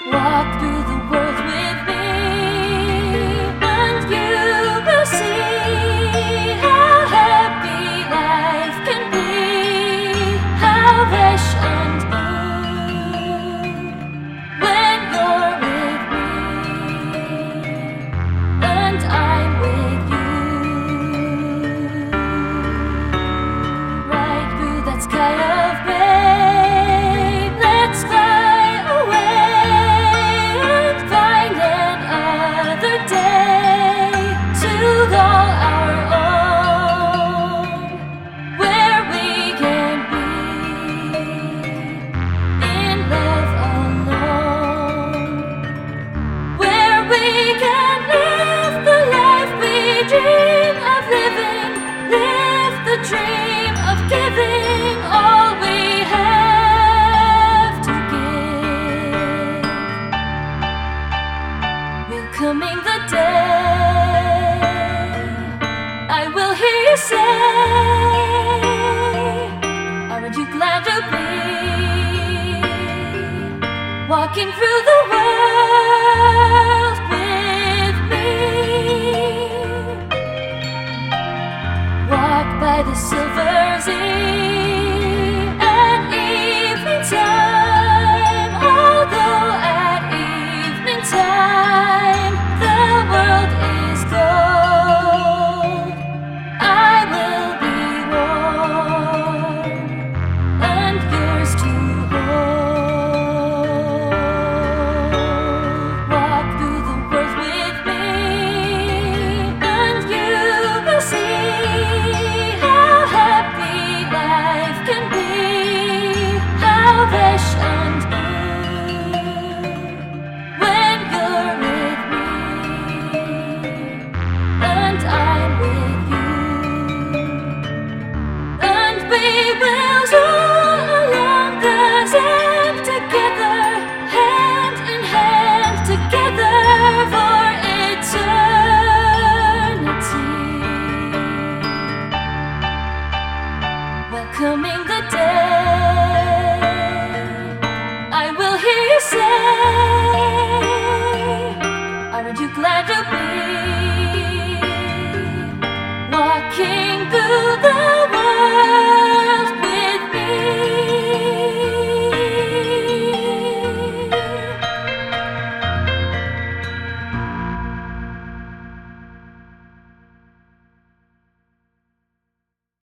Walk through the world with me, and you will see how happy life can be, how fresh and new when you're with me, and I'm with you. Right through that sky of gray, let's fly away and find another day to call our own, where we can be in love alone, where we can live the life we dream of living, live the dream of giving all we have to give. Welcoming the day, I will hear you say, aren't you glad to be walking through the world with me? Walk by the silver sea,